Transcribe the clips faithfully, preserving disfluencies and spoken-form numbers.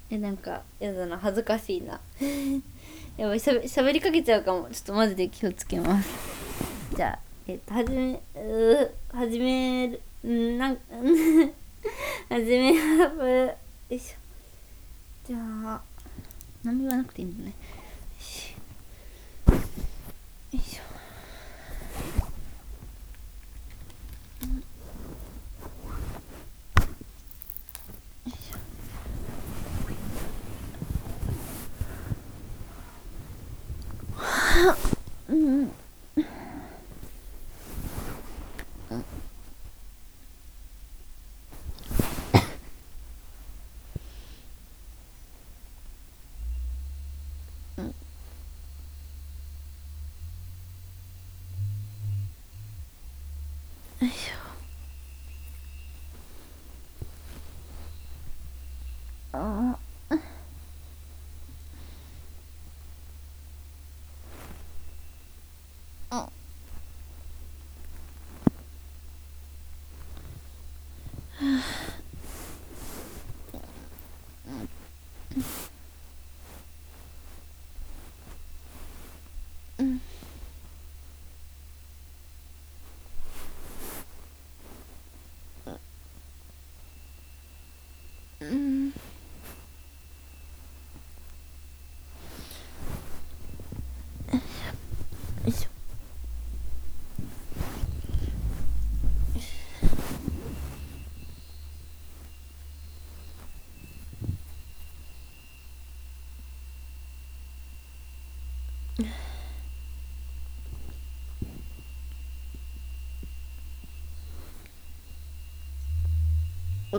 え、なんかやだな、恥ずかしいな。やばい、しゃべしゃべりかけちゃうかも。ちょっとマジで気をつけます。じゃあ、えっとはじめうはじめるんなんはじめはぶよいしょ。じゃあ何も言わなくていいんだね。よいしょ。うんよいしょ。ああうんうんよいしょ。お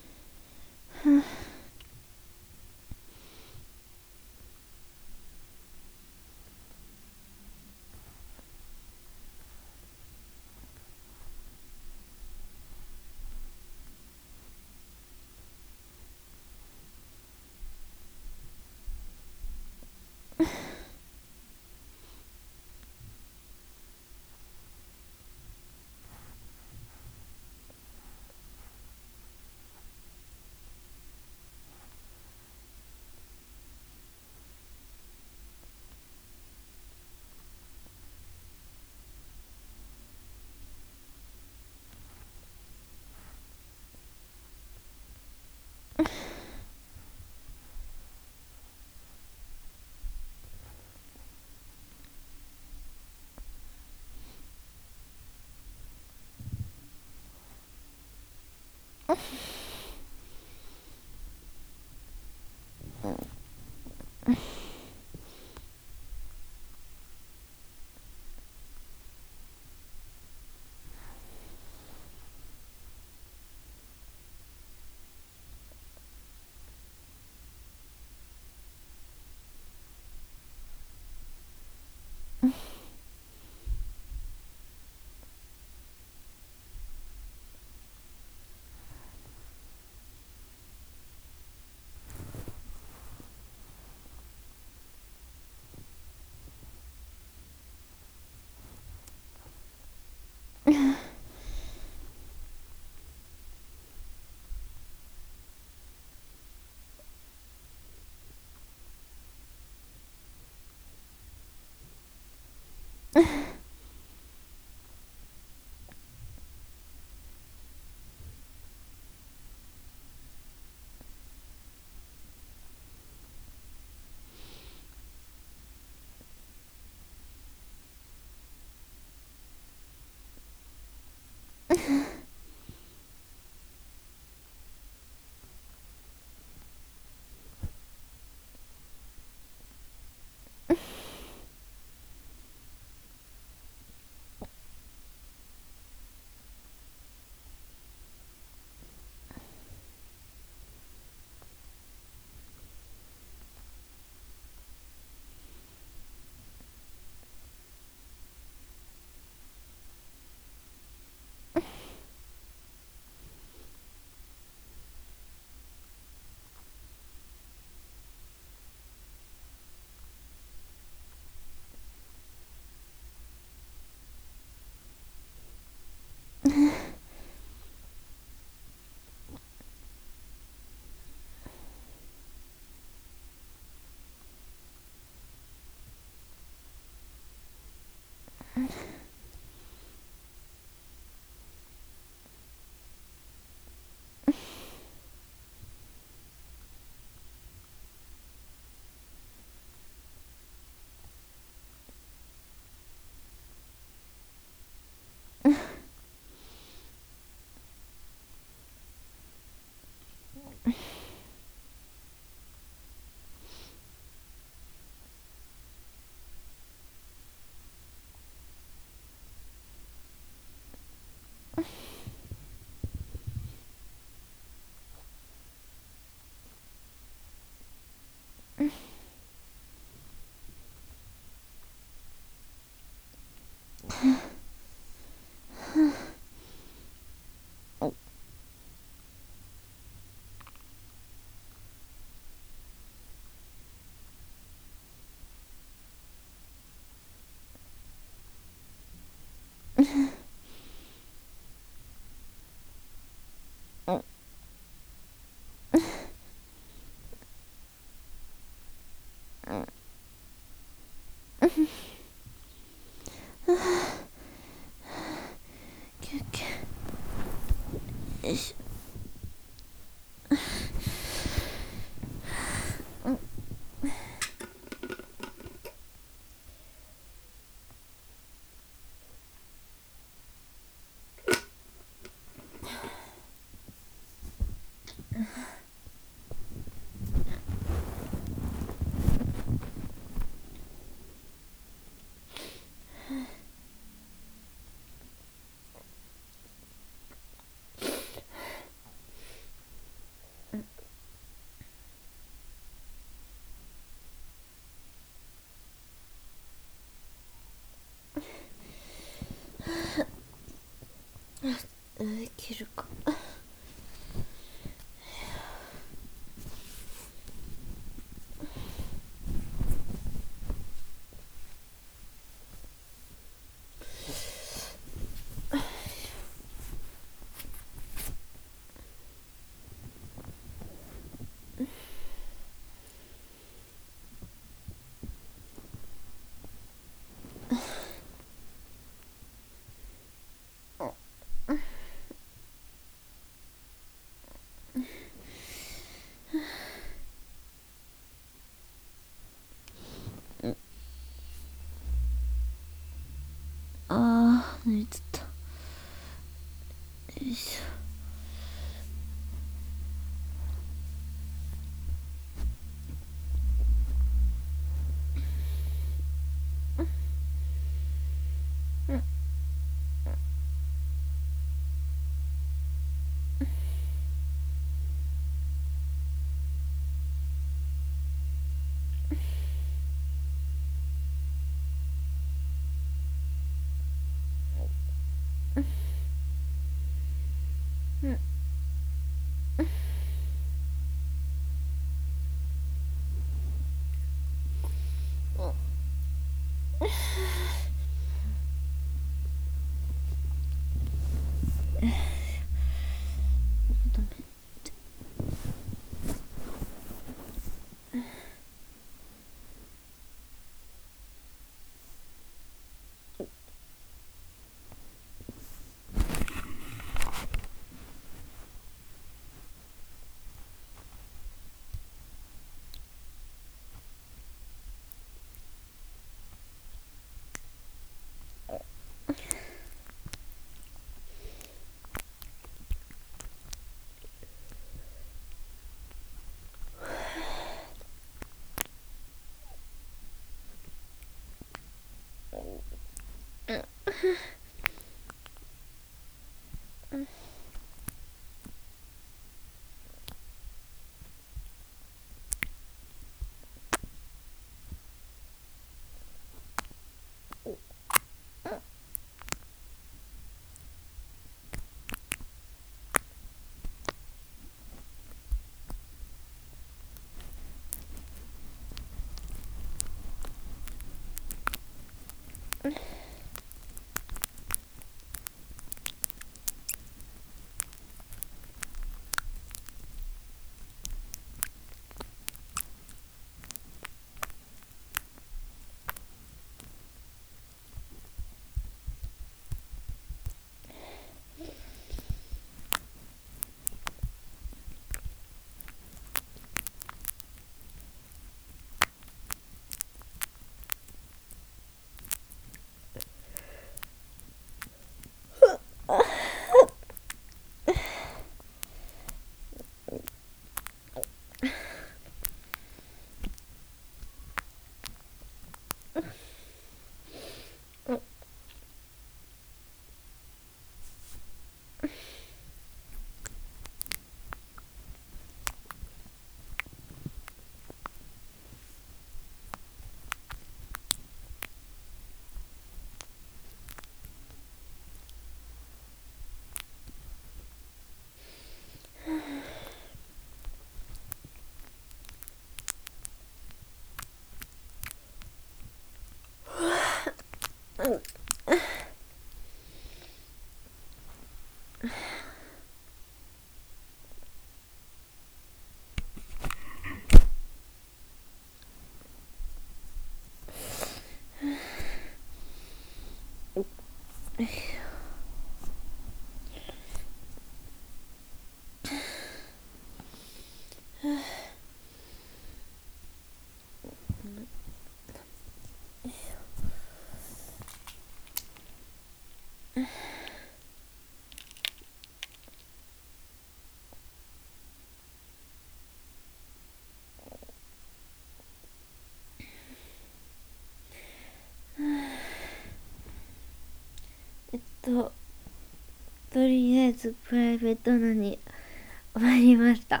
えっととりあえずプライベートなに終わりました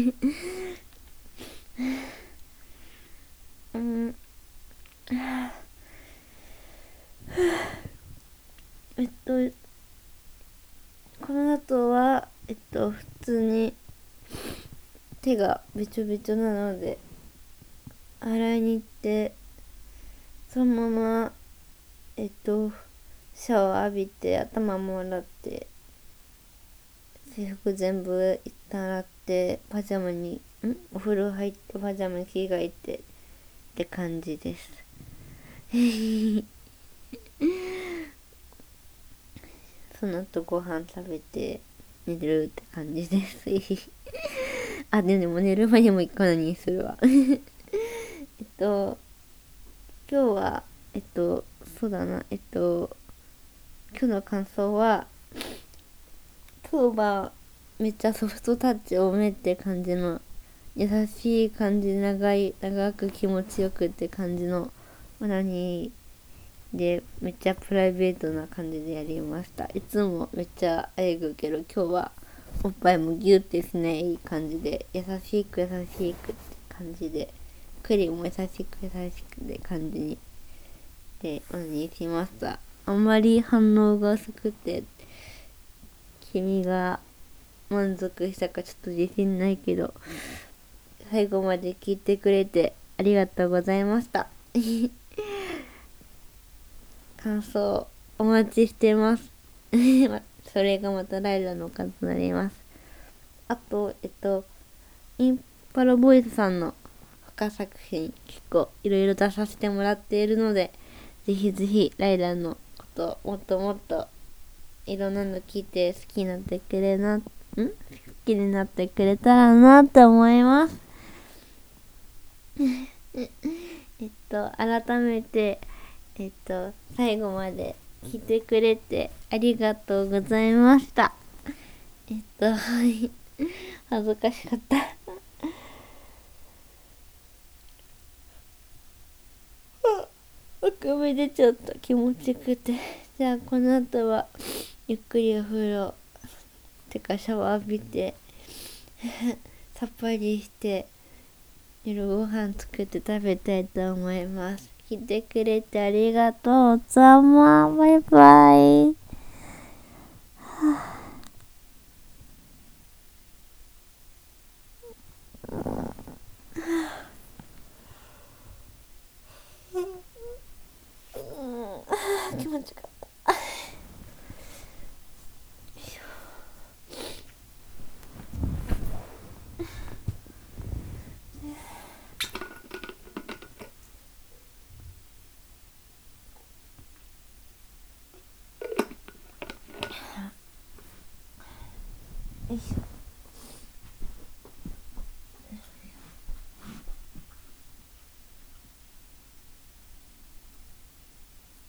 うんえっとこの後はえっと普通に手がべちょべちょなので洗いに行って、そのままえっとシャワー浴びて頭も洗って制服全部一旦洗ってパジャマにんお風呂入ってパジャマに着替えてって感じですその後ご飯食べて寝るって感じですあでも寝る前にも一個何にするわえっと今日はえっとそうだなえっと今日の感想は今日はめっちゃソフトタッチ多めって感じの優しい感じ、長い長く気持ちよくって感じのオナニーでめっちゃプライベートな感じでやりました。いつもめっちゃあえぐけど今日はおっぱいもギュってしない感じで優しく優しくって感じでクリも優しく優しくって感じにでオナニーしました。あんまり反応が薄くて君が満足したかちょっと自信ないけど最後まで聞いてくれてありがとうございました感想お待ちしてますそれがまたライラの数となります。あとえっとインパラボイスさんの他作品結構いろいろ出させてもらっているのでぜひぜひライラのこともっともっといろんなの聞いて好きになってくれな、ん好きになってくれたらなって思いますえっと改めてえっと最後まで聞いてくれてありがとうございました。えっとはい恥ずかしかったあくび出ちゃった気持ちよくてじゃあこの後はゆっくりお風呂てかシャワー浴びてさっぱりして夜ご飯作って食べたいと思います。来てくれてありがとうざま。バイバイ。気持ちよかった。よいしょ。